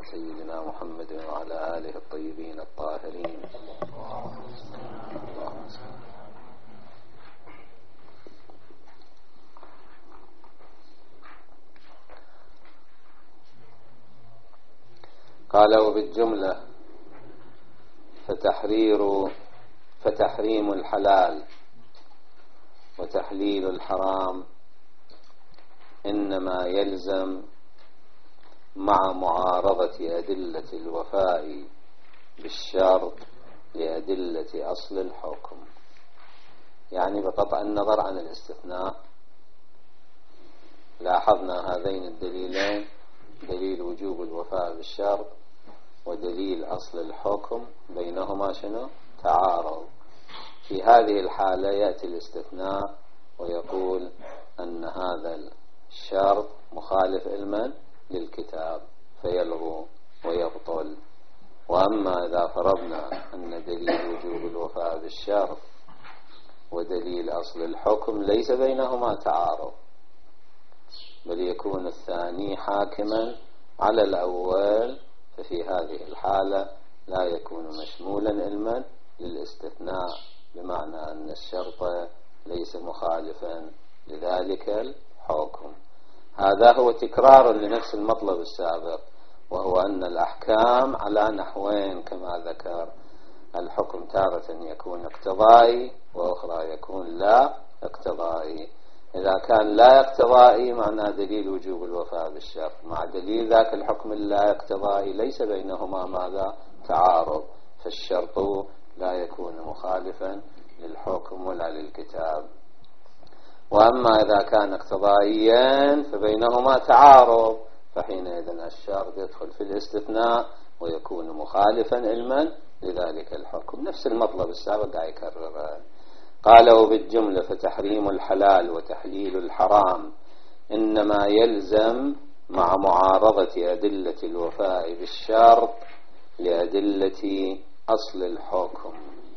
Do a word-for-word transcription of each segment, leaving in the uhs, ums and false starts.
سيدنا محمد وعلى آله الطيبين الطاهرين. قال وبالجملة فتحرير فتحريم الحلال وتحليل الحرام إنما يلزم مع معارضة أدلة الوفاء بالشرط لأدلة أصل الحكم، يعني بقطع النظر عن الاستثناء. لاحظنا هذين الدليلين، دليل وجوب الوفاء بالشرط ودليل أصل الحكم، بينهما شنو؟ تعارض. في هذه الحالة يأتي الاستثناء ويقول أن هذا الشرط مخالف علما للكتاب فيلغو ويبطل. وأما إذا فرضنا أن دليل وجوب الوفاء بالشرط ودليل أصل الحكم ليس بينهما تعارض، بل يكون الثاني حاكما على الأول، ففي هذه الحالة لا يكون مشمولا علما للاستثناء، بمعنى أن الشرط ليس مخالفا لذلك الحكم. هذا هو تكرار لنفس المطلب السابق، وهو أن الأحكام على نحوين كما ذكر. الحكم تارة يكون اقتضائي وأخرى يكون لا اقتضائي. إذا كان لا اقتضائي معنى دليل وجوب الوفاء بالشرط مع دليل ذاك الحكم اللا اقتضائي ليس بينهما ماذا؟ تعارض، فالشرط لا يكون مخالفا للحكم ولا للكتاب. وأما إذا كان اقتضائيا فبينهما تعارض، فحينئذ الشرط يدخل في الاستثناء ويكون مخالفا علما لذلك الحكم. نفس المطلب السابق يكرره. قال وبالجملة فتحريم الحلال وتحليل الحرام إنما يلزم مع معارضة أدلة الوفاء بالشرط لأدلة أصل الحكم،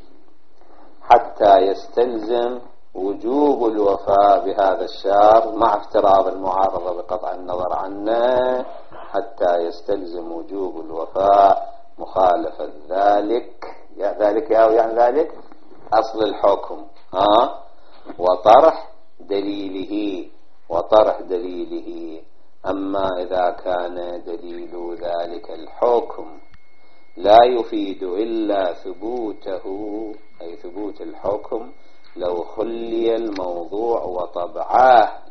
حتى يستلزم وجوب الوفاء بهذا الشرط مع افتراض المعارضة بقطع النظر عنه، حتى يستلزم وجوب الوفاء مخالفة ذلك يعني ذلك يعني ذلك أصل الحكم ها وطرح دليله وطرح دليله. أما إذا كان دليل ذلك الحكم لا يفيد إلا ثبوته، أي ثبوت الحكم، لو خلي الموضوع وطبعاه،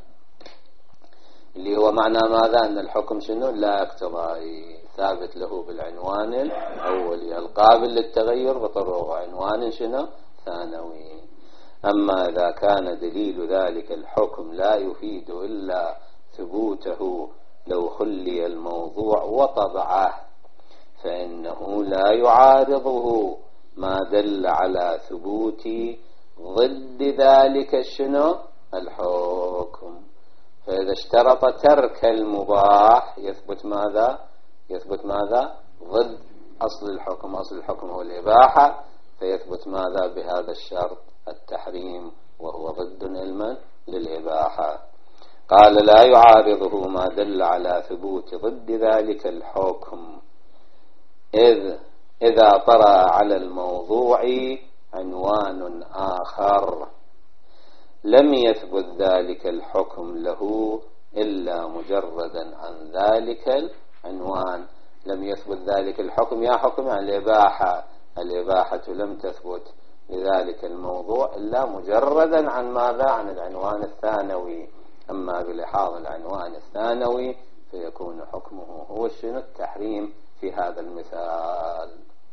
اللي هو معنى ماذا؟ أن الحكم شنو؟ لا اقتضائي، ثابت له بالعنوان الأولي القابل للتغير بطرق عنوان شنو؟ ثانوي. أما إذا كان دليل ذلك الحكم لا يفيد إلا ثبوته لو خلي الموضوع وطبعه، فإنه لا يعارضه ما دل على ثبوت ضد ذلك شنو؟ الحكم. فإذا اشترط ترك المباح يثبت ماذا؟ يثبت ماذا؟ ضد أصل الحكم. أصل الحكم هو الإباحة، فيثبت ماذا بهذا الشرط؟ التحريم، وهو ضد علما للإباحة. قال لا يعارضه ما دل على ثبوت ضد ذلك الحكم إذ إذا طرأ على الموضوع عنوان آخر لم يثبت ذلك الحكم له إلا مجردا عن ذلك العنوان. لم يثبت ذلك الحكم يا حكم عن الإباحة، الإباحة لم تثبت لذلك الموضوع إلا مجردا عن ماذا؟ عن العنوان الثانوي. أما بلحاظ العنوان الثانوي فيكون حكمه هو شنو؟ التحريم في هذا المثال.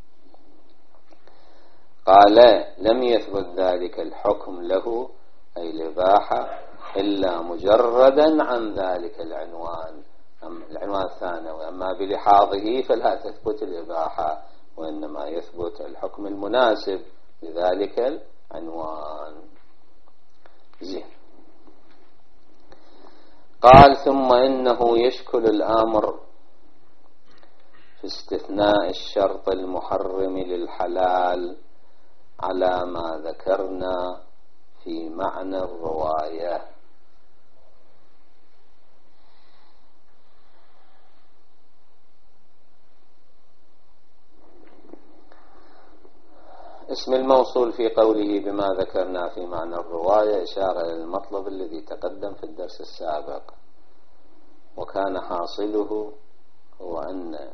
قال لم يثبت ذلك الحكم له أي الإباحة إلا مجردا عن ذلك العنوان، العنوان الثانوي. أما بلحاظه فلا تثبت الإباحة، وإنما يثبت الحكم المناسب لذلك العنوان. زين. قال ثم إنه يشكل الأمر في استثناء الشرط المحرم للحلال على ما ذكرنا في معنى الرواية. اسم الموصول في قوله بما ذكرنا في معنى الرواية إشارة للمطلب الذي تقدم في الدرس السابق، وكان حاصله هو أن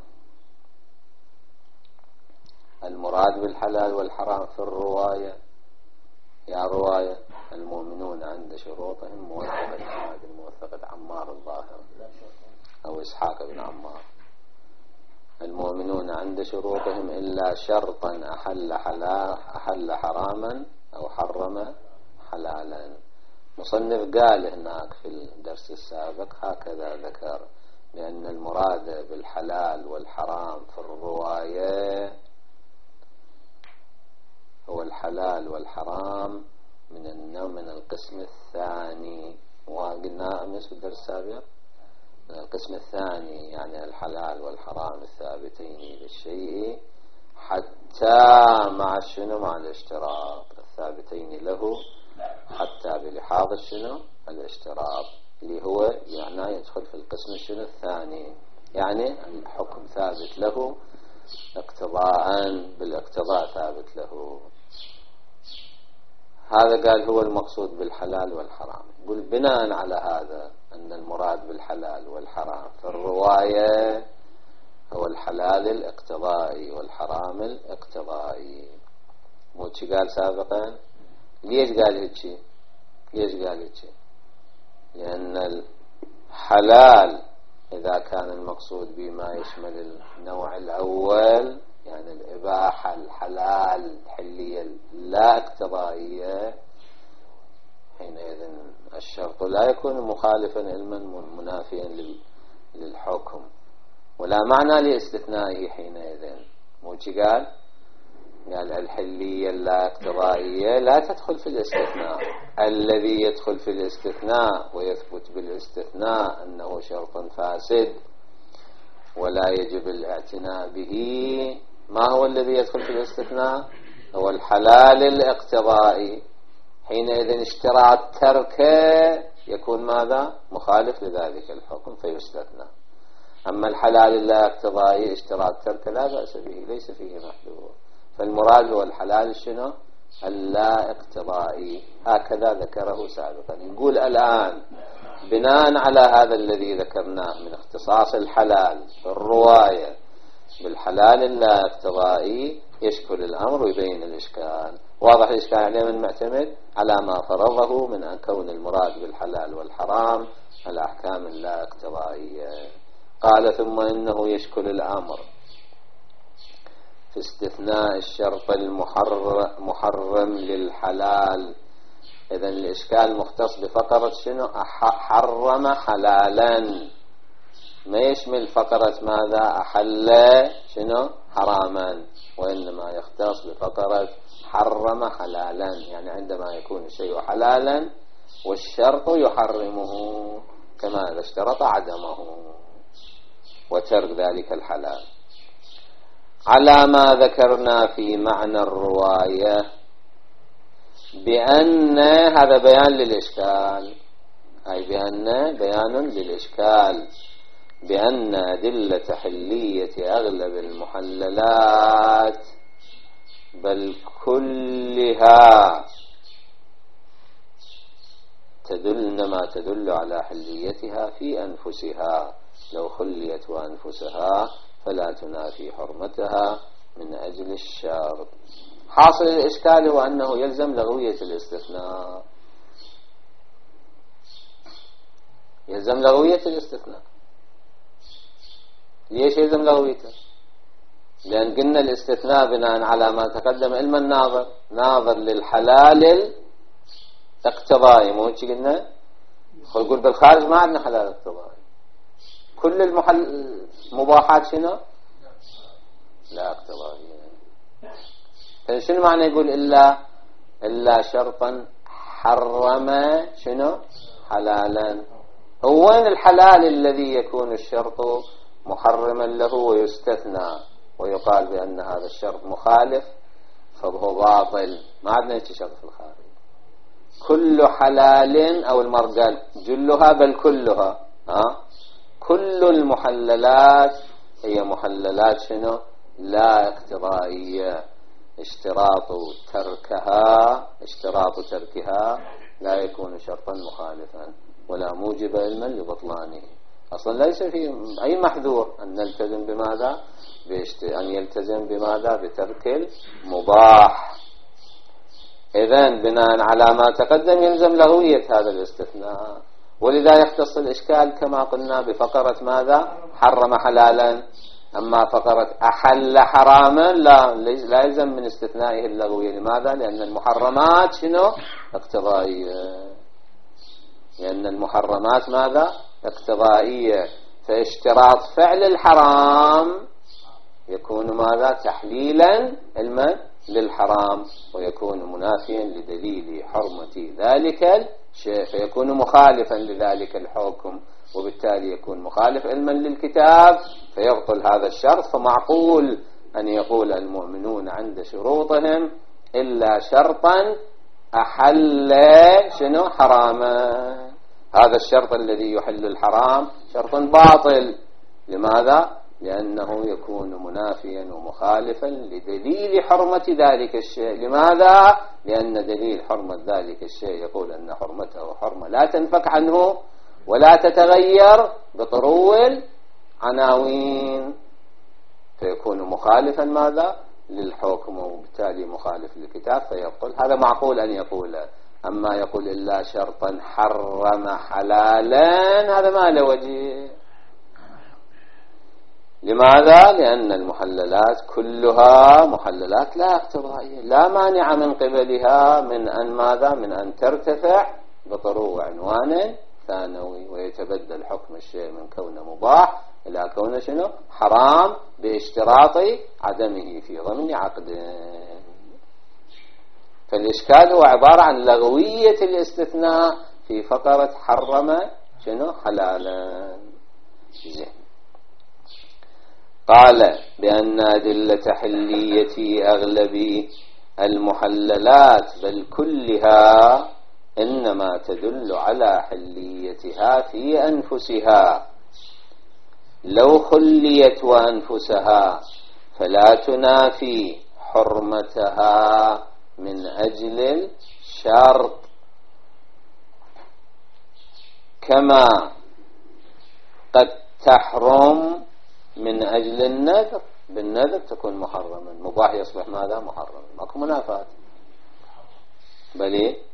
المراد بالحلال والحرام في الرواية يا رواية المؤمنون عند شروطهم موثقة موثقة عمار الظاهر أو إسحاق بن عمار، المؤمنون عند شروطهم إلا شرطا أحل حلال أحل حراما أو حرم حلالا. مصنف قال هناك في الدرس السابق هكذا ذكر لأن المراد بالحلال والحرام في الرواية هو الحلال والحرام من النوع من القسم الثاني، وقلنا أمس في الدرس السابق من القسم الثاني يعني الحلال والحرام الثابتين للشيء حتى مع الشنو مع الاشتراط الثابتين له حتى بلحاظ الشنو الاشتراط اللي هو يعني يدخل في القسم الشنو الثاني، يعني الحكم ثابت له اقتضاء بالاقتضاء ثابت له. هذا قال هو المقصود بالحلال والحرام. يقول بناء على هذا أن المراد بالحلال والحرام في الرواية هو الحلال الاقتضائي والحرام الاقتضائي. مو شي قال سابقا؟ ليش قال هيك؟ ليش قال هيك؟ لأن الحلال إذا كان المقصود بما يشمل النوع الأول يعني الإباحة الحلال الحلية لا اقتضائية، حينئذ الشرط لا يكون مخالفا علما منافيا للحكم ولا معنى لاستثنائه. حينئذ مو شي قال؟ قال الحلية لا اقتضائية لا تدخل في الاستثناء، الذي يدخل في الاستثناء ويثبت بالاستثناء أنه شرط فاسد ولا يجب الاعتناء به. ما هو الذي يدخل في الاستثناء؟ هو الحلال الاقتضائي. حينئذ اشتراط تركه يكون ماذا؟ مخالف لذلك الحكم فيستثنى. أما الحلال اللا اقتضائي اشتراط تركه لا بأس به ليس فيه محذور، فالمراد هو الحلال شنو؟ اللا اقتضائي. هكذا ذكره سابقا. يقول الآن بناء على هذا الذي ذكرناه من اختصاص الحلال في الرواية بالحلال اللا اقتضائي يشكل الأمر ويبين الإشكال. واضح الإشكال عليه من معتمد على ما فرضه من أن كون المراد بالحلال والحرام الأحكام اللا اقتضائية. قال ثم إنه يشكل الأمر في استثناء الشرط المحرم للحلال. إذن الإشكال مختص بفقرة شنو؟ حرم حلالا، ما يشمل فقرة ماذا؟ أحل شنو؟ حراما، وإنما يختص بفقرة حرم حلالا، يعني عندما يكون الشيء حلالا والشرط يحرمه كما إذا اشترط عدمه وترك ذلك الحلال على ما ذكرنا في معنى الرواية بأن هذا بيان للإشكال، أي بأن بيان للإشكال بأن أدلة حلية أغلب المحللات بل كلها تدل إنما تدل على حليتها في أنفسها، لو خليت وأنفسها فلا تنافي حرمتها من أجل الشرط. حاصل الإشكال هو أنه يلزم لغوية الاستثناء، يلزم لغوية الاستثناء. ليش يلزم لغويته؟ لأن قلنا الاستثناء بناء على ما تقدم علم الناظر، ناظر للحلال الاقتضائي، مو هيك قلنا؟ يقول بالخارج ما عندنا حلال اقتضائي، كل المحل مباحات شنو؟ لا اقتضائية. شنو معنى يقول إلا إلا شرطا حرم شنو؟ حلالا. هو وين الحلال الذي يكون الشرط محرما له ويستثنى ويقال بأن هذا الشرط مخالف فهو باطل؟ ما عندنا هيك شرط في الخارج. كل حلال أو المرجال جلها بل كلها، ها؟ كل المحللات هي محللات شنو؟ لا اقتضائية، اشتراط تركها اشتراط تركها لا يكون شرطا مخالفا ولا موجب علما لبطلانه. أصلا ليس في أي محذور أن نلتزم بماذا أن يلتزم بماذا بترك المباح. إذن بناء على ما تقدم يلزم لغوية هذا الاستثناء، ولذا يختص الإشكال كما قلنا بفقرة ماذا حرم حلالا. أما فقرة أحل حراما لا لا يلزم من استثنائه اللغوية. لماذا؟ لأن المحرمات شنو اقتضائية، لأن المحرمات ماذا اقتضائية، فاشتراط فعل الحرام يكون ماذا تحليلا علما للحرام، ويكون منافيا لدليل حرمة ذلك الشيء، فيكون مخالفا لذلك الحكم، وبالتالي يكون مخالف علما للكتاب فيبطل هذا الشرط. فمعقول أن يقول المؤمنون عند شروطهم إلا شرطا أحل شنو حراما، هذا الشرط الذي يحل الحرام شرط باطل. لماذا؟ لأنه يكون منافيا ومخالفا لدليل حرمة ذلك الشيء. لماذا؟ لأن دليل حرمة ذلك الشيء يقول أن حرمته حرمة لا تنفك عنه ولا تتغير بطرو العناوين، فيكون مخالفا ماذا للحكم، وبالتالي مخالف للكتاب فيقول هذا معقول أن يقول. أما يقول إلا شرطا حرم حلالا هذا ما له وجه. لماذا؟ لأن المحللات كلها محللات لا اقتضائية، لا مانع من قبلها من أن ماذا من أن ترتفع بطرو عنوان ثانوي، ويتبدل حكم الشيء من كونه مباح إلى كونه شنو حرام باشتراط عدمه في ضمن عقد. فالإشكال هو عبارة عن لغوية الاستثناء في فقرة حرم شنو حلالا. زين. قال بأن أدلة حلية أغلب المحللات بل كلها إنما تدل على حليتها في أنفسها، لو خليت وأنفسها فلا تنافي حرمتها من أجل الشرط، كما قد تحرم من أجل النذر. بالنذر تكون محرما، مباح يصبح ماذا محرما، ماكو منافاة. بل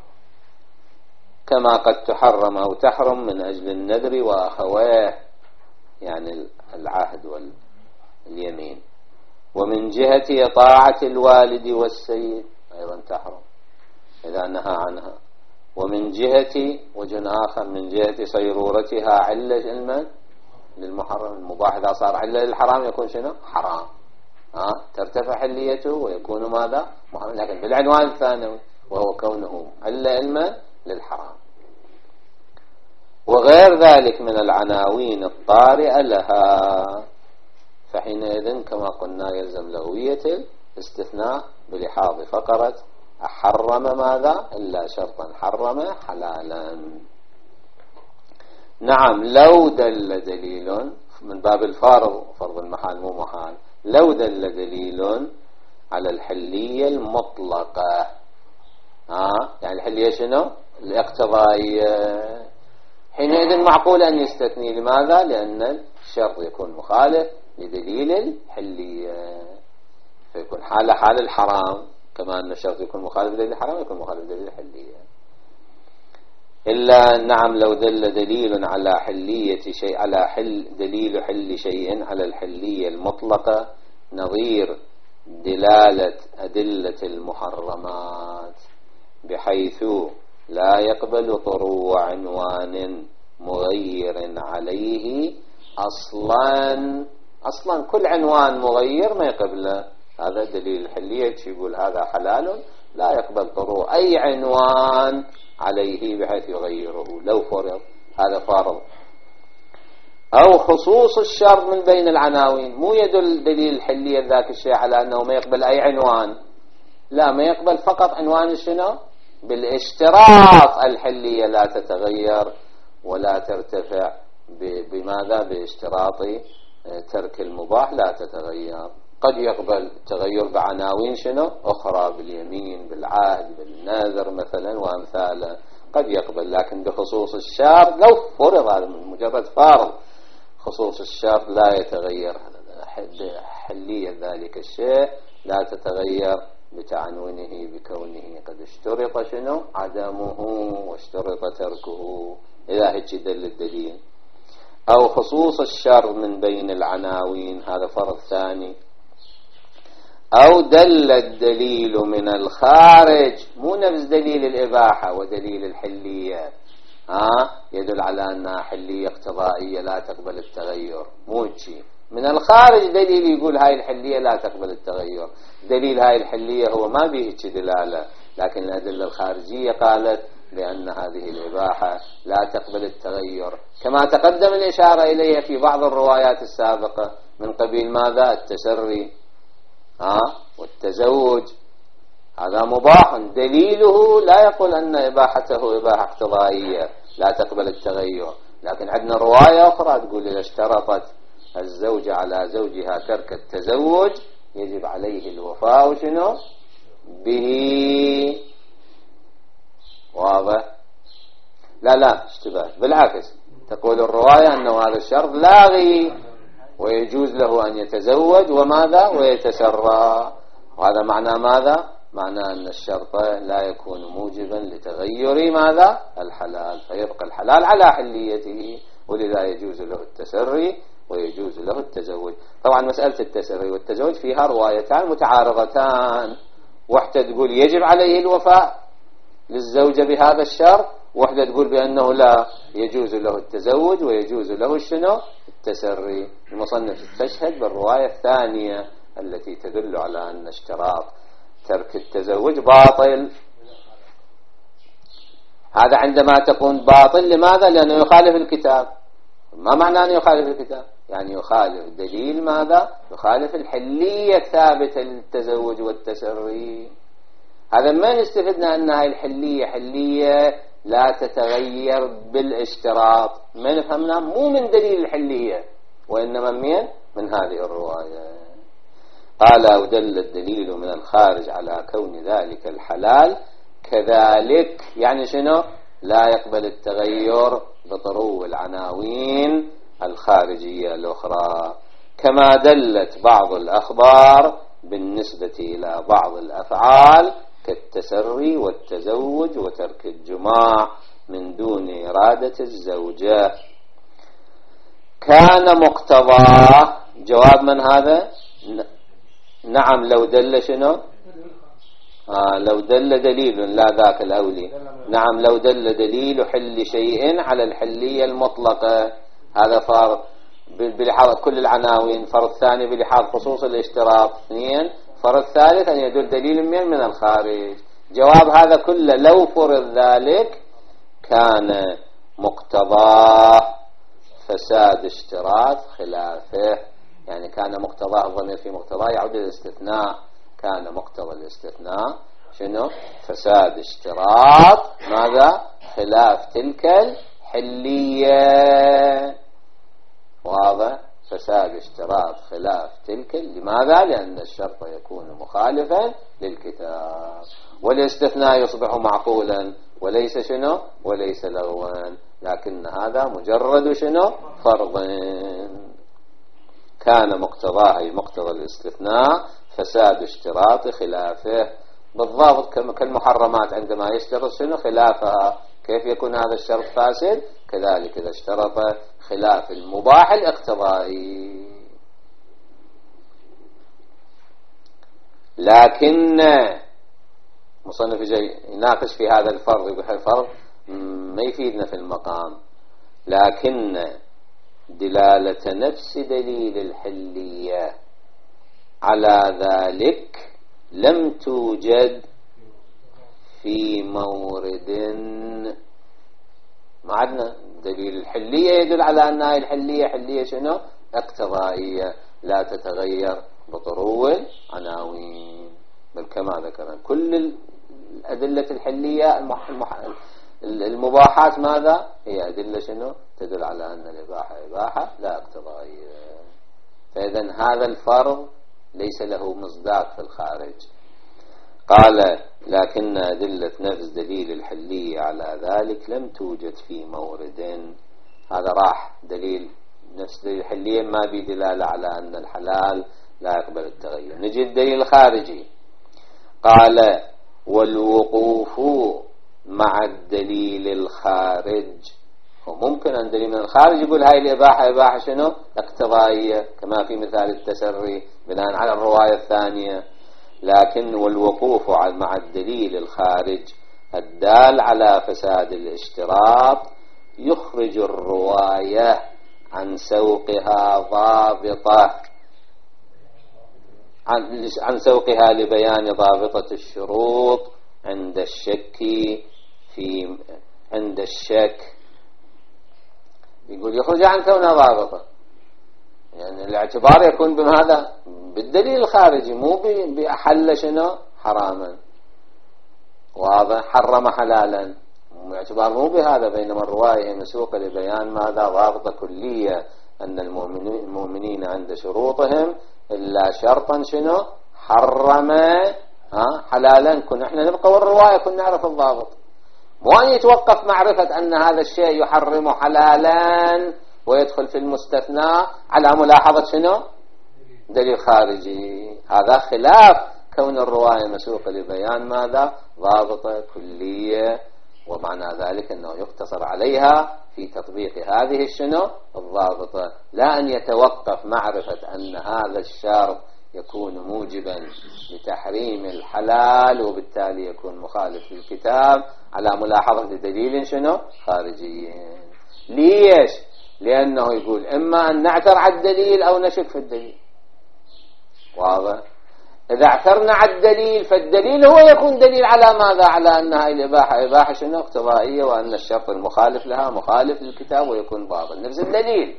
كما قد تحرم أو تحرم من أجل النذر وأخواه، يعني العهد واليمين. ومن جهة طاعة الوالد والسيد أيضا تحرم إذا نهى عنها. ومن جهة وجه آخر من جهة صيرورتها علة علما للمحرم. المباح إذا صار علة للحرام يكون شنو حرام، ها ترتفع حليته ويكون ماذا محرم، لكن بالعنوان الثانوي وهو كونه علة علما للحرام. وغير ذلك من العناوين الطارئة لها، فحينئذ كما قلنا يلزم لغوية الاستثناء بلحاظ فقرة أحرم ماذا إلا شرطا حرم حلالا. نعم لو دل دليل من باب الفارض، فرض المحال مو محال، لو دل دليل على الحلية المطلقة، ها يعني الحلية شنو الاقتضائية، حينئذ معقول أن يستثني. لماذا؟ لأن الشرط يكون مخالف لدليل الحلية، فيكون حال حال الحرام، كما أن الشرط يكون مخالف لدليل الحرام يكون مخالف لدليل الحلية. إلا نعم لو دل دليل على حلية شيء على حل دليل حل شيء على الحلية المطلقة نظير دلالة أدلة المحرمات، بحيث لا يقبل طرو عنوان مغير عليه أصلا. أصلا كل عنوان مغير ما يقبله، هذا دليل الحلية يقول هذا حلال لا يقبل طرو أي عنوان عليه بحيث يغيره لو فرض، هذا فارض. أو خصوص الشرط من بين العناوين، مو يدل دليل الحلية ذاك الشيء على أنه ما يقبل أي عنوان، لا ما يقبل فقط عنوان شنو بالاشتراط الحلية لا تتغير ولا ترتفع بماذا باشتراط ترك المباح لا تتغير. قد يقبل تغير بعناوين شنو أخرى، باليمين بالعهد بالنذر مثلا وأمثاله قد يقبل، لكن بخصوص الشرط لو فرض هذا مجرد فرض خصوص الشرط لا يتغير حلية ذلك الشيء، لا تتغير بتعنونه بكونه قد اشترط شنو عدمه واشترط تركه، إذا هيك دل الدليل. أو خصوص الشر من بين العناوين، هذا فرض ثاني. أو دل الدليل من الخارج، مو نفس دليل الإباحة ودليل الحلية، ها يدل على أنها حلية اقتضائية لا تقبل التغير، مو شيء من الخارج دليل يقول هاي الحلية لا تقبل التغير، دليل هاي الحلية هو ما به دلالة، لكن الأدلة الخارجية قالت بأن هذه الإباحة لا تقبل التغير، كما تقدم الإشارة إليها في بعض الروايات السابقة من قبيل ماذا؟ التسري ها والتزوج، هذا مباح دليله لا يقول أن إباحته إباحة اقتضائية لا تقبل التغير، لكن عندنا رواية أخرى تقول إذا اشترطت الزوجة على زوجها ترك التزوج يجب عليه الوفاء شنو به. واضح؟ لا لا اشتباه، بالعكس تقول الرواية أنه هذا الشرط لاغي ويجوز له أن يتزوج وماذا ويتسرى، وهذا معنى ماذا؟ معنى أن الشرط لا يكون موجبا لتغير ماذا؟ الحلال، فيبقى الحلال على حليته، ولذا يجوز له التسري ويجوز له التزوج. طبعا مسألة التسري والتزوج فيها روايتان متعارضتان، واحدة تقول يجب عليه الوفاء للزوجة بهذا الشرط، واحدة تقول بأنه لا يجوز له التزوج ويجوز له الشنو التسري. المصنف تشهد بالرواية الثانية التي تدل على أن اشتراط ترك التزوج باطل. هذا عندما تكون باطل لماذا؟ لأنه يخالف الكتاب. ما معنى أن يخالف الكتاب؟ يعني يخالف دليل ماذا؟ يخالف الحلية الثابتة للتزوج والتسري. هذا ما نستفدنا أن هاي الحلية حلية لا تتغير بالاشتراط، ما نفهمنا مو من دليل الحلية وإنما من من هذه الرواية. قال ودل الدليل من الخارج على كون ذلك الحلال كذلك، يعني شنو؟ لا يقبل التغير بطرو العناوين الخارجية الأخرى، كما دلت بعض الأخبار بالنسبة إلى بعض الأفعال كالتسري والتزوج وترك الجماع من دون إرادة الزوجة. كان مقتضاه، جواب من هذا؟ نعم لو دل شنو؟ آه لو دل دليل، لا ذاك الأولي. نعم لو دل دليل حل شيء على الحلية المطلقة، هذا فرض بلحاظ كل العناوين. فرض ثاني بلحاظ خصوص الاشتراط. اثنين فرض ثالث أن يدل دليل من من الخارج. جواب هذا كله لو فرض ذلك كان مقتضاه فساد اشتراط خلافه، يعني كان مقتضاه، الضمير في مقتضاه يعود الاستثناء، كان مقتضى الاستثناء شنو؟ فساد اشتراط ماذا؟ خلاف تلك الحلية. واضح؟ فساد اشتراط خلاف تلك، لماذا؟ لأن الشرط يكون مخالفا للكتاب، والاستثناء يصبح معقولا وليس شنو؟ وليس لغوا، لكن هذا مجرد شنو؟ فرض. كان مقتضاه أي مقتضى الاستثناء فساد اشتراط خلافه، بالضبط كالمحرمات عندما يشترط شنو؟ خلافها. كيف يكون هذا الشرط فاسد؟ كذلك إذا اشترط خلاف المباح الاقتضائي. لكن مصنف جاي يناقش في هذا الفرض، يقول الفرض ما يفيدنا في المقام، لكن دلالة نفس دليل الحلية على ذلك لم توجد في مورد. ما عندنا دليل الحلية يدل على أن هذه الحلية حلية شنو؟ اقتضائية لا تتغير بطرو العناوين، بل كما ذكرنا كل الأدلة الحلية المباحات ماذا؟ هي أدلة شنو؟ تدل على أن الإباحة إباحة لا اقتضائية. فإذا هذا الفرض ليس له مصداق في الخارج. قال لكن أدلة نفس دليل الحلية على ذلك لم توجد في مورد. هذا راح دليل نفس دليل الحلية ما بدلالة على أن الحلال لا يقبل التغير. نجي الدليل الخارجي. قال والوقوف مع الدليل الخارج. وممكن أن دليل من الخارج يقول هاي الإباحة إباحة شنو اقتضائية كما في مثال التسري بناء على الرواية الثانية، لكن والوقوف مع الدليل الخارج الدال على فساد الاشتراط يخرج الرواية عن سوقها ضابطة عن, عن سوقها لبيان ضابطة الشروط عند الشك في عند الشك. يقول يخرج عن كونها ضابطة، يعني الاعتبار يكون بهذا بالدليل الخارجي مو بأحل شنو حراما، واضح حرم حلالا، الاعتبار مو بهذا، بينما الرواية مسوقة لبيان ماذا ضابطة كلية أن المؤمنين عند شروطهم إلا شرطا شنو حرم ها حلالا. كنا احنا نبقى والرواية كنا نعرف الضابط، مو أن يتوقف معرفة أن هذا الشيء يحرم حلالا ويدخل في المستثنى على ملاحظة شنو دليل خارجي. هذا خلاف كون الرواية مسوقة لبيان ماذا ضابطة كلية، ومعنى ذلك أنه يقتصر عليها في تطبيق هذه الشنو الضابطة، لا أن يتوقف معرفة أن هذا الشرط يكون موجبا لتحريم الحلال وبالتالي يكون مخالف للكتاب على ملاحظة دليل شنو خارجي. ليش؟ لأنه يقول إما أن نعثر على الدليل أو نشك في الدليل. واضح؟ إذا اعثرنا على الدليل فالدليل هو يكون دليل على ماذا؟ على أن هاي الإباحة إباحة شنو اقتضائية، وأن الشرط المخالف لها مخالف للكتاب ويكون باطل. نفس الدليل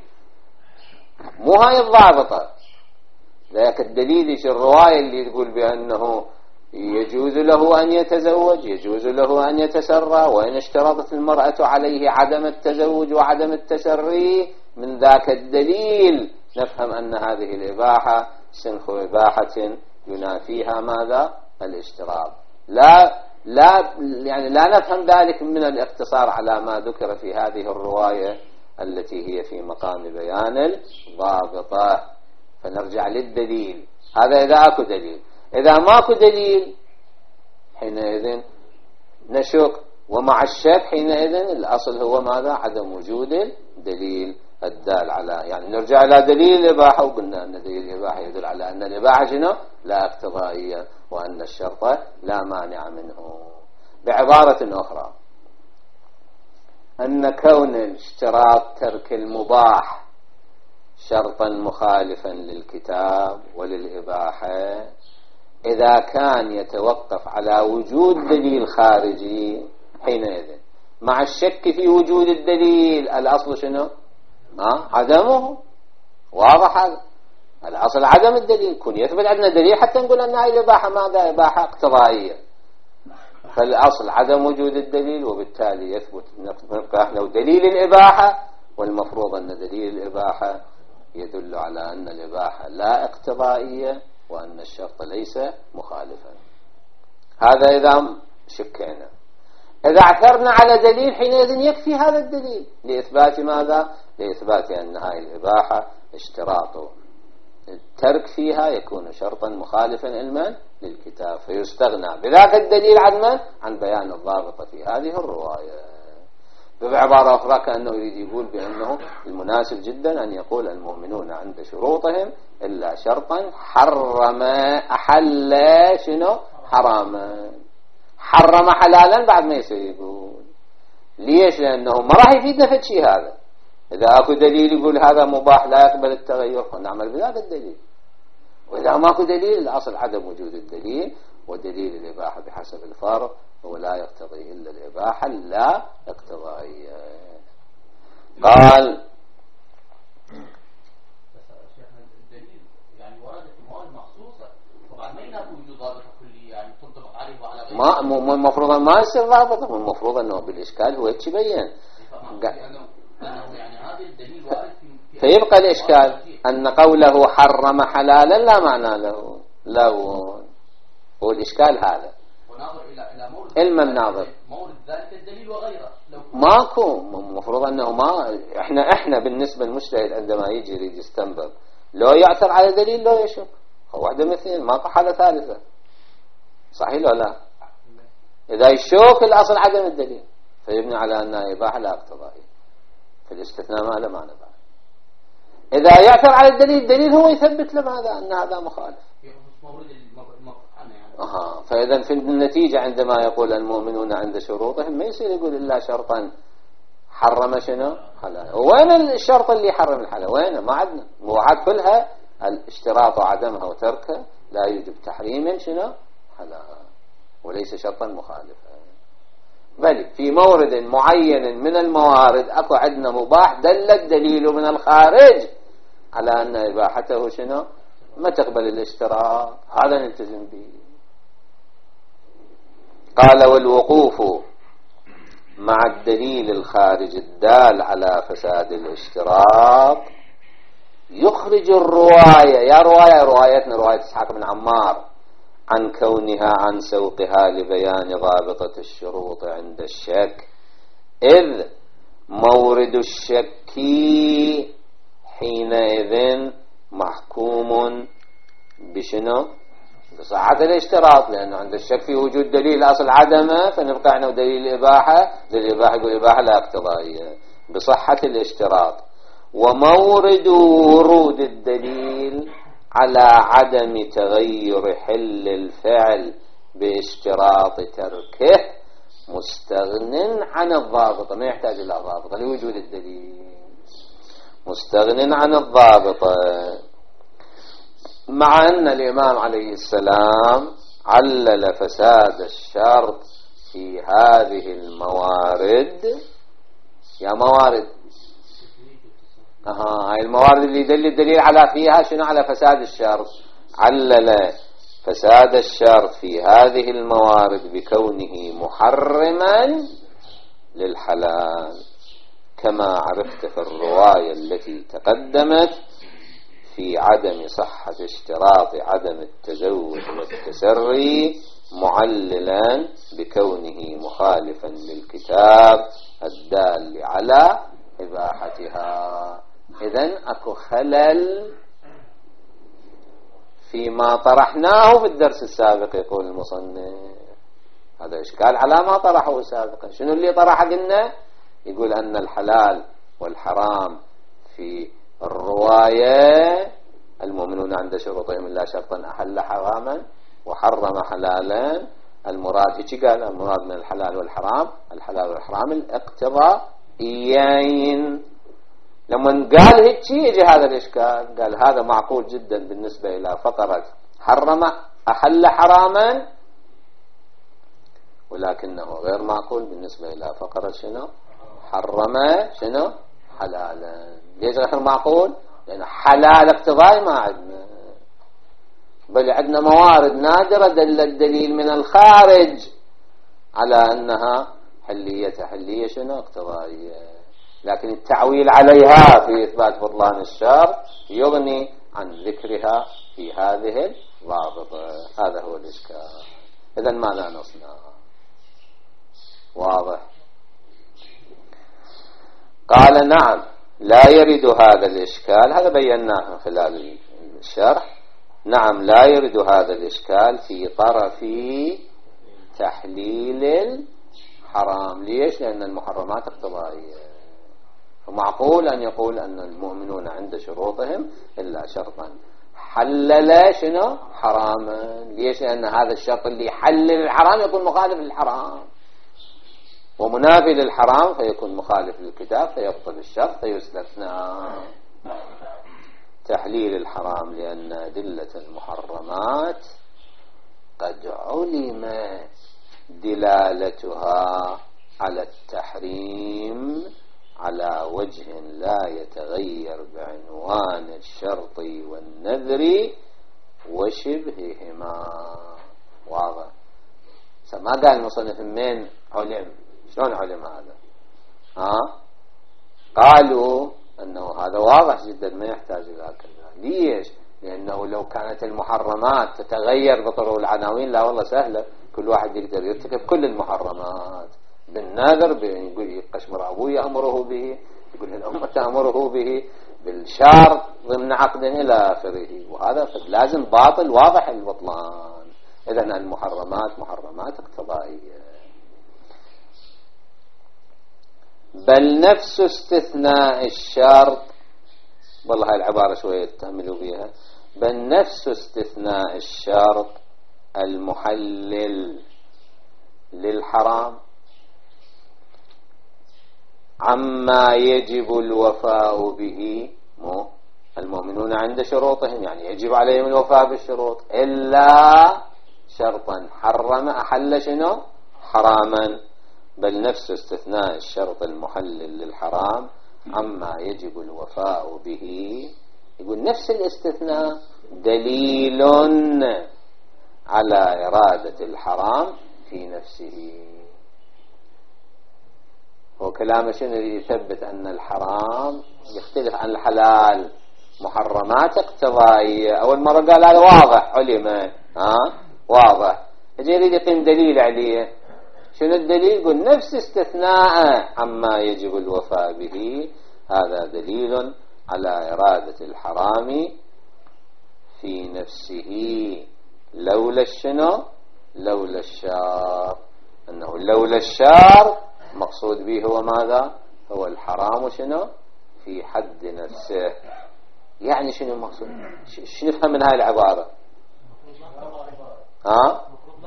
مو هاي الضابطة، لكن الدليل إيش الرواية اللي تقول بأنه يجوز له أن يتزوج، يجوز له أن يتسرى، وإن اشترطت المرأة عليه عدم التزوج وعدم التسري من ذاك الدليل نفهم أن هذه الإباحة سنخ إباحة ينافيها ماذا الاشتراط. لا لا يعني لا نفهم ذلك من الاقتصار على ما ذكر في هذه الرواية التي هي في مقام بيان الضابطة، فنرجع للدليل. هذا إذا أكو دليل. إذا ماكو دليل حينئذ نشك، ومع الشك حينئذ الأصل هو ماذا عدم وجود الدليل الدال على، يعني نرجع إلى دليل الإباحة، وقلنا أن دليل الإباحة يدل على أن الإباحة شنو لا اقتضائية وأن الشرط لا مانع منه. بعبارة أخرى أن كون اشتراط ترك المباح شرطا مخالفا للكتاب وللإباحة إذا كان يتوقف على وجود دليل خارجي حينئذ مع الشك في وجود الدليل الأصل شنو ما عدمه. واضح هذا الأصل عدم الدليل، كن يثبت عندنا دليل حتى نقول أن هذه الإباحة ماذا إباحة اقتضائية، فالأصل عدم وجود الدليل وبالتالي يثبت نبقى احنا ودليل الإباحة، والمفروض أن دليل الإباحة يدل على أن الإباحة لا اقتضائية وأن الشرط ليس مخالفا. هذا إذا شكينا. إذا اعثرنا على دليل حينئذ يكفي هذا الدليل لإثبات ماذا؟ لإثبات أن هذه الإباحة اشتراط الترك فيها يكون شرطا مخالفا علما للكتاب، فيستغنى بذاك الدليل عن من؟ عن بيان الضابطة في هذه الرواية. بعبارة أخرى كأنه يريد يقول بأنه المناسب جدا أن يقول المؤمنون عند شروطهم إلا شرطا حرم أحل شنو حراما، حرم حلالا بعد ما يصير يقول. ليش؟ لأنه ما راح يفيدنا في شيء هذا. إذا أكو دليل يقول هذا مباح لا يقبل التغير فنعمل بهذا الدليل، وإذا ما أكو دليل الأصل عدم وجود الدليل، ودليل الإباحة بحسب الفرق هو لا يقتضي إلا الإباحة لا اقتضائية. قال الدليل يعني ورد في مواد مخصوصة طبعا ما ينافي وجود ضابطة كلية يعني تنطبق عليه وعلى غيره، ما مو المفروض ما يصير ضابطة، المفروض أنه بالإشكال هو يتبين يعني هذا الدليل وارد في فيبقى الإشكال أن قوله حرم حلالا لا معنى له لون، هو الإشكال هذا. وناظر إلى إلى مورد علما ناظر مورد ذلك الدليل وغيره. ماكو، المفروض أنه ما إحنا إحنا بالنسبة للمجتهد عندما يجي يريد يستنبط لو يعثر على دليل لو يشك، هو واحدة من اثنين، ماكو حالة ثالثة. صحيح ولا لا؟ إذا يشوك الأصل عدم الدليل فيبني على أنها إباحة لا اقتضائية، في الاستثناء ما له معنى بعد. إذا يعثر على الدليل الدليل هو يثبت له هذا أن هذا مخالف. أها، فإذا في النتيجة عندما يقول المؤمنون عند شروطهم ما يصير يقول إلا شرطا حرم شنو حلال. وين الشرط اللي حرم الحلال؟ وين؟ ما عندنا. موعد كلها الاشتراط وعدمها وتركها لا يوجب تحريم شنو حلال، وليس شرطا مخالفا. بل في مورد معين من الموارد اكو عندنا مباح دل الدليل من الخارج على ان اباحته شنو ما تقبل الاشتراط، هذا نلتزم به. قال والوقوف مع الدليل الخارج الدال على فساد الاشتراط يخرج الرواية، يا رواية روايتنا رواية إسحاق بن عمار عن كونها عن سوقها لبيان ضابطة الشروط عند الشك، إذ مورد الشك حينئذ محكوم بشنو بصحة الاشتراط، لأنه عند الشك في وجود دليل أصل عدمه فنبقى عنه دليل الإباحة، للإباحة يقول إباحة لا اقتضائية بصحة الاشتراط. ومورد ورود الدليل على عدم تغير حل الفعل باشتراط تركه مستغن عن الضابطة، ما يحتاج إلى ضابطة لوجود الدليل، مستغن عن الضابطة. مع أن الإمام عليه السلام علل فساد الشرط في هذه الموارد، يا موارد أها هاي الموارد اللي يدل الدليل على فيها شنو على فساد الشرط، علل فساد الشرط في هذه الموارد بكونه محرما للحلال، كما عرفت في الرواية التي تقدمت في عدم صحة اشتراط عدم التزوج والتسري، معللا بكونه مخالفا للكتاب الدال على إباحتها. إذن أكو خلل فيما طرحناه في الدرس السابق. يقول المصنف هذا إشكال على ما طرحه سابقا. شنو اللي طرح قلنا؟ يقول أن الحلال والحرام في الرواية المؤمنون عند شروطهم إلا شرطا أحل حراما وحرم حلالا. المراد هيك قال المراد من الحلال والحرام الحلال والحرام الاقتضائيين. لما قال هيك يجي هذا الإشكال، قال هذا معقول جدا بالنسبة إلى فقرة حرم أحل حراما، ولكنه غير معقول بالنسبة إلى فقرة شنو حرم شنو حلالا. ليش غير معقول؟ لأن حلال اقتضائي ما عندنا، بل عندنا موارد نادرة دل الدليل من الخارج على أنها حلية حلية شنو اقتضائية، لكن التعويل عليها في إثبات بطلان الشرط يغني عن ذكرها في هذه الضابطة. هذا هو الإشكال. إذن ماذا نصنع؟ واضح. قال نعم لا يرد هذا الإشكال، هذا بيناه خلال الشرح. نعم لا يرد هذا الإشكال في طرف تحليل الحرام. ليش؟ لأن المحرمات اقتضائية، فمعقول أن يقول أن المؤمنون عند شروطهم إلا شرطا حلل شنو حراما. ليش؟ لأن هذا الشرط اللي يحلل الحرام يكون مخالف للحرام ومنافي للحرام، فيكون مخالف للكتاب فيبطل الشرط فيستثنى. تحليل الحرام لأن أدلة المحرمات قد علم دلالتها على التحريم على وجه لا يتغير بعنوان الشرط والنذر وشبههما. واضح. ما قال المصنف من علم، شلون علم هذا؟ ها؟ قالوا أنه هذا واضح جدا ما يحتاج إلى كذا. ليش؟ لأنه لو كانت المحرمات تتغير بطرق العناوين لا والله سهلة، كل واحد يقدر يرتكب كل المحرمات بالنذر، يقول يقشمر أبوي أمره به، يقول الأمة تأمره به، بالشار ضمن عقد إلى آخره، وهذا لازم باطل واضح البطلان. إذن المحرمات محرمات اقتضائية. بل نفس استثناء الشرط، والله هاي العبارة شوية تأملوا بها، بل نفس استثناء الشرط المحلل للحرام عما يجب الوفاء به، مو المؤمنون عند شروطهم يعني يجب عليهم الوفاء بالشروط، إلا شرطا حرم أحل شنو حراما. بل نفس استثناء الشرط المحلل للحرام عما يجب الوفاء به، يقول نفس الاستثناء دليل على إرادة الحرام في نفسه. هو كلامه شنو يثبت أن الحرام يختلف عن الحلال، محرمات اقتضائية. أول مرة قال هذا واضح علم، ها واضح، يجي يريد يقيم دليل عليه. شنو الدليل؟ يقول نفس استثناء عما يجب الوفاء به، هذا دليل على إرادة الحرام في نفسه لولا الشنو لولا الشار، أنه لولا الشار مقصود به هو ماذا؟ هو الحرام شنو في حد نفسه. يعني شنو المقصود؟ شنو نفهم من هاي العبارة؟ ها؟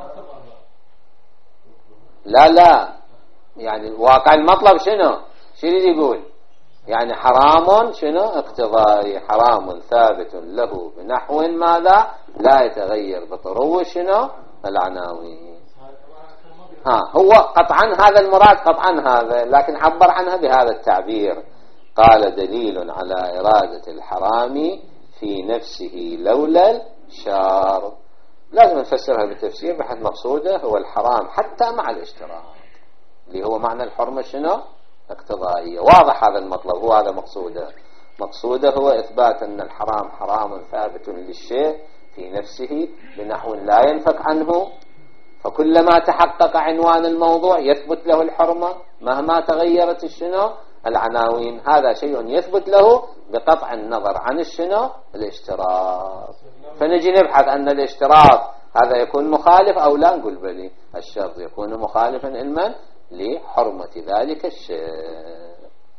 لا لا، يعني واقع المطلب شنو شنو يقول؟ يعني حرام شنو اقتضائي، حرام ثابت له بنحو ماذا لا يتغير بطرو شنو العناوين. ها هو قطعا هذا المراد، قطعا هذا، لكن عبر عنها بهذا التعبير، قال دليل على إرادة الحرام في نفسه لولا الشار. لازم نفسرها بالتفسير بحيث مقصوده هو الحرام حتى مع الاشتراط، اللي هو معنى الحرمة شنو اقتضائية. واضح هذا المطلب، هو هذا مقصوده. مقصوده هو إثبات أن الحرام حرام ثابت للشيء في نفسه بنحو لا ينفك عنه، فكلما تحقق عنوان الموضوع يثبت له الحرمة مهما تغيرت الشنو العناوين. هذا شيء يثبت له بقطع النظر عن الشنو الاشتراط. فنجي نبحث أن الاشتراط هذا يكون مخالف أو لا، نقول بلي الشرط يكون مخالفا علما لحرمة ذلك الشيء.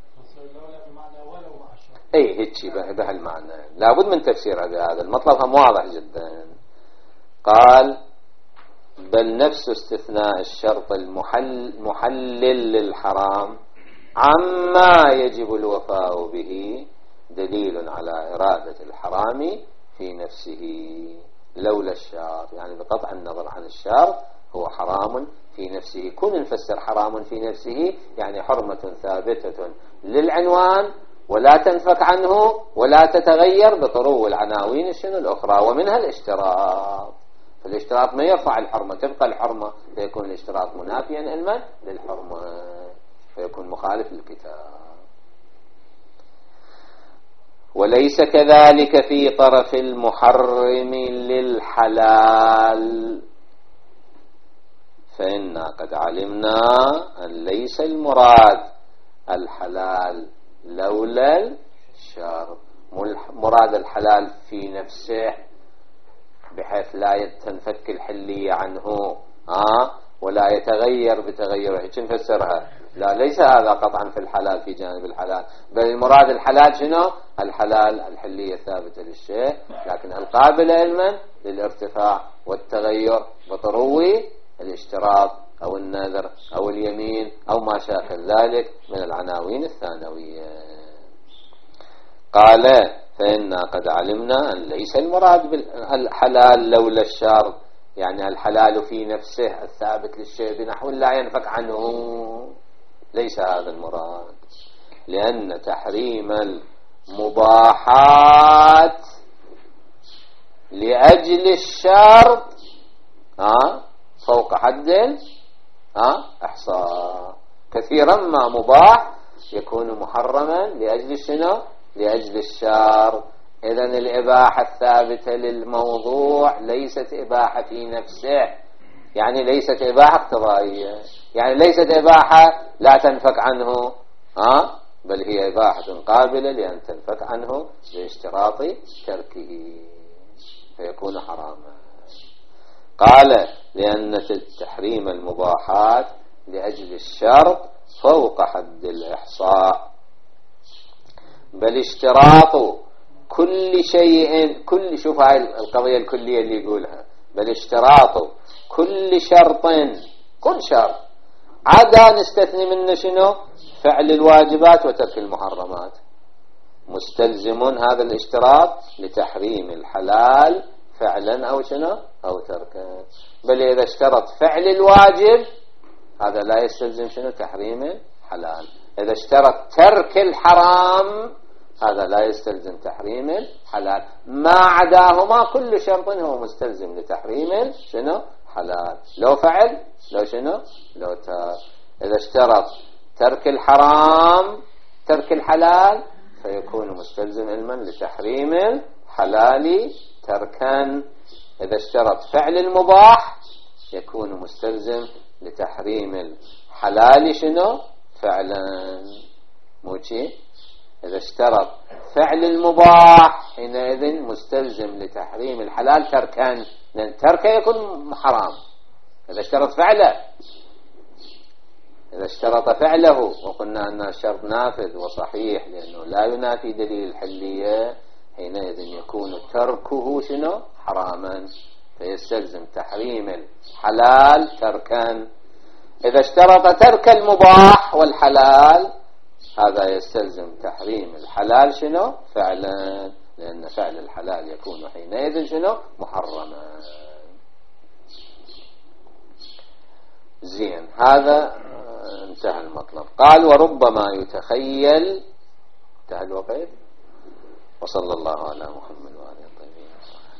اي هيك بهالمعنى لابد من تفسير هذا المطلب، هم واضح جدا. قال بل نفس استثناء الشرط المحل محلل للحرام عما يجب الوفاء به دليل على إرادة الحرام في نفسه لولا الشار، يعني بقطع النظر عن الشار هو حرام في نفسه. كون نفسر حرام في نفسه يعني حرمة ثابتة للعنوان ولا تنفك عنه ولا تتغير بطرو العناوين الشنو الأخرى، ومنها الاشتراط. فالاشتراط ما يرفع الحرمة، تبقى الحرمة، فيكون الاشتراط منافيا علما للحرمة، فيكون مخالف للكتاب. وليس كذلك في طرف المحرم للحلال، فإنا قد علمنا أن ليس المراد الحلال لولا الشرط، مراد الحلال في نفسه بحيث لا تنفك الحلية عنه آه ولا يتغير بتغيره. هيك نفسرها؟ لا، ليس هذا قطعا في الحلال في جانب الحلال، بل المراد الحلال شنو؟ الحلال الحلية الثابتة للشيء، لكن القابلة علما للارتفاع والتغير بطروي الاشتراط أو النذر أو اليمين أو ما شاكل ذلك من العناوين الثانوية. قال فإنا قد علمنا أن ليس المراد بالحلال لولا الشرط، يعني الحلال في نفسه الثابت للشيء بنحو لا ينفك عنه، ليس هذا المراد، لأن تحريم المباحات لأجل الشرط ها فوق حد ها إحصاء. كثيرا ما مباح يكون محرما لأجل شنو لأجل الشر. إذن الإباحة الثابتة للموضوع ليست إباحة في نفسه، يعني ليست إباحة اقتضائية، يعني ليست إباحة لا تنفك عنه، ها؟ بل هي إباحة قابلة لأن تنفك عنه باشتراط تركه فيكون حراما. قال لأن تحريم المباحات لأجل الشرط فوق حد الإحصاء، بل اشتراط كل شيء، كل، شوف هاي القضية الكلية اللي يقولها، بل اشتراط كل شرط، كل شرط عدا نستثني منه شنو؟ فعل الواجبات وترك المحرمات، مستلزم هذا الاشتراط لتحريم الحلال فعلا أو شنو أو تركا. بل إذا اشترط فعل الواجب هذا لا يستلزم شنو تحريم الحلال، إذا اشترط ترك الحرام هذا لا يستلزم تحريم الحلال، ما عداهما كل شرط هو مستلزم لتحريم شنو حلال، لو فعل لو شنو لو ترك. إذا اشترط ترك الحرام ترك الحلال فيكون مستلزم علما لتحريم الحلال تركا. إذا اشترط فعل المباح يكون مستلزم لتحريم الحلال شنو فعلا، موشي. إذا اشترط فعل المباح حينئذ مستلزم لتحريم الحلال تركا، لأن تركه يكون حرام إذا اشترط فعله. إذا اشترط فعله وقلنا أن الشرط نافذ وصحيح لأنه لا ينافي دليل الحلية، حينئذ يكون تركه شنو حراما فيستلزم تحريم الحلال تركا. إذا اشترط ترك المباح والحلال هذا يستلزم تحريم الحلال شنو فعلا، لأن فعل الحلال يكون حينئذ شنو محرما. زين، هذا انتهى المطلب. قال وربما يتخيل، انتهى الوقت. وصلى الله على محمد وآله الطيبين.